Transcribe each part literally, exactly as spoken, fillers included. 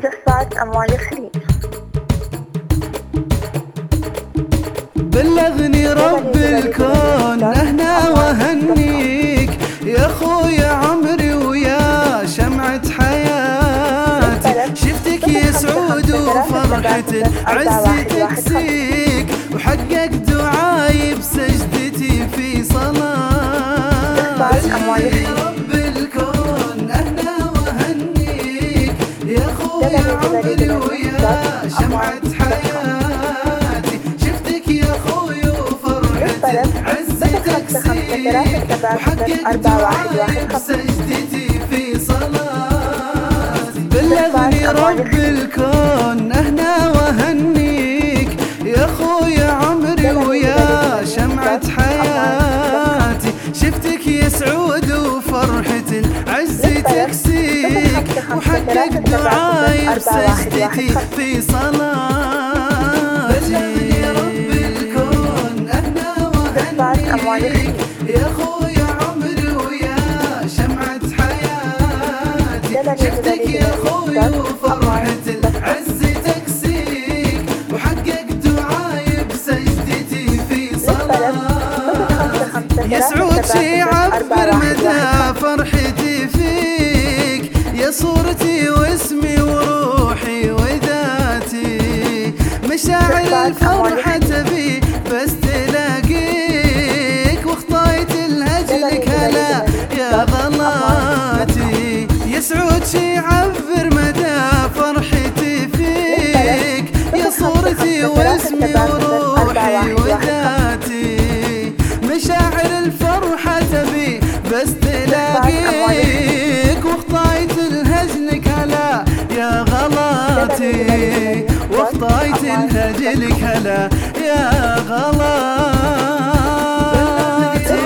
مجففات أموال الخليج. بلغني رب الكون أهنا وهنيك يا خويا عمري ويا شمعة حياتي، شفتك يا سعود وفرحة العز تكسيك، وحقق دعاي بسجدتي في صلاتي. رب الكون أهنا وهنيك يا خويا عمري ويا شمعة حياتي، شفتك يا خويا وفرحة العز تكسيك، وحقق دعاي بسجدتي في صلاتي. بلغني رب الكون أهنا وهنيك يا خويا عمري ويا شمعة حياتي، شفتك يا سعود وفرحة العز تكسيك، وحقق دعاي بسجدتي في صلاتي. بلغني رب الكون أهنا وهنيك يا خويا عمري ويا شمعة حياتي، شفتك يا خويا وفرحة العز تكسيك، وحقق دعاي بسجدتي في صلاتي. يا سعود شي عبر مدى فرحتي فيك، يا صورتي واسمي وروحي وذاتي، مشاعر الفرحة تبي بس تلاقيك، واخطيت الهجلك هلا يا غلاتي. يا سعود شي عبر مدى فرحتي فيك، يا صورتي واسمي وروحي وذاتي، مشاعر الفرحة تبي بس تلاقيك، واخطيت الهجلك هلا يا غلاتي، واخطيت الهجلك هلا يا غلاتي.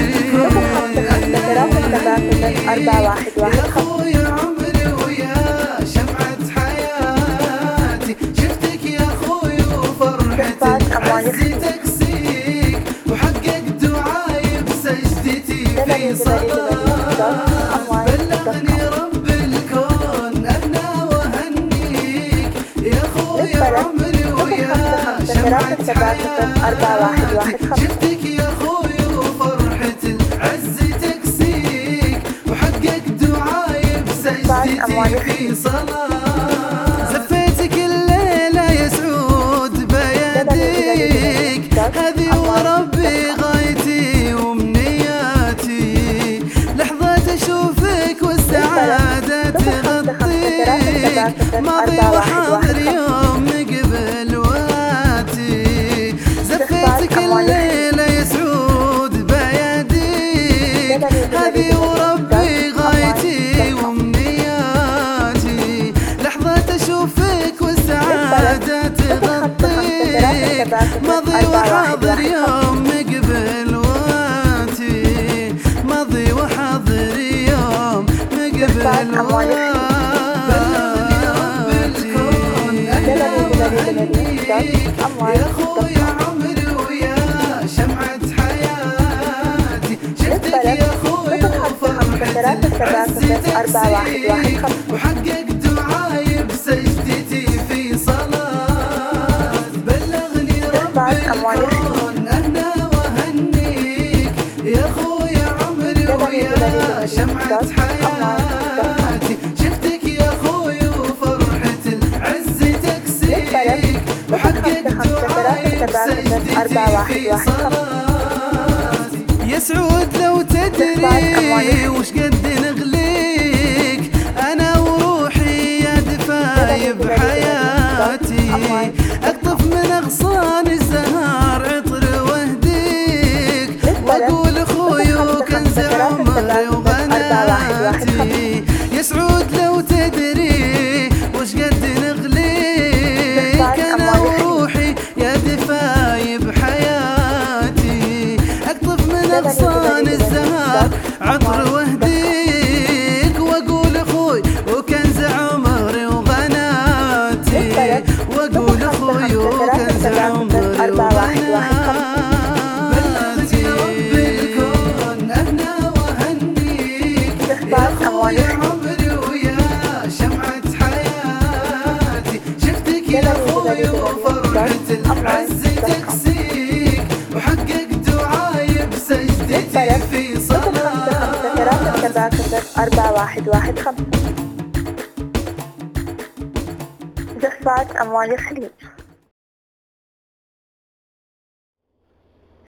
يا خويا عمري ويا شمعة حياتي، شفتك يا خويا وفرحة العز تكسيك، وحقق دعاي بسجدتي في صلاتي. بلغني رب الكون أهنا وهنيك يا خويا عمري ويا شمعة حياتي، شفتك يا خويا وفرحة العز تكسيك، وحقق دعاي بسجدتي في صلاتي. زفيتك الليلة يا سعود بيديك، هذي وربي غايتي ومنياتي، لحظة أشوفك والسعادة تغطيك، ماضي وحاضر يوم قبل واتي. زفيتك الليلة يا سعود بيديك، هذي وربي غايتي ومنياتي، لحظة أشوفك والسعادة تغطيك، ماضي وحاضر يوم قبل واتي، ماضي وحاضر يوم قبل واتي. بلغني رب الكون أهلا وهنيك يا خويا عمري ويا شمعة حياتي، شفتك يا خويا وفرحة العز تكسيك، وحقق دعاي بسجدتي في صلاتي. بلغني رب الكون أهنا وهنيك يا خويا عمري ويا شمعة حياتي، شفتك يا خويا وفرحة العز تكسيك، وحقق دعاي بسجدتي في صلاتي. يا سعود لو تدري وش قد نغليك أنا وروحي يا دفايب حياتي، أقطف من أغصان الزهار عطر واهديك، وأقول أخوي وكنز عمري وغناتي. يا سعود لو تدري وش قد نغليك أنا وروحي يا دفايب حياتي، أقطف من أغصان الزهار عطر واهديك، وأقول أخوي وكنز عمري وغناتي، وأقول أخوي وكنز عمري وغناتي. بلغني رب الكون أهنا وهنيك يا خويا فيك يا خوي وفرحة العز تكسيك، وحقق دعاي بسجدتي في صلاة. أربعة واحد واحد خمسة. جفات أموال الخليج.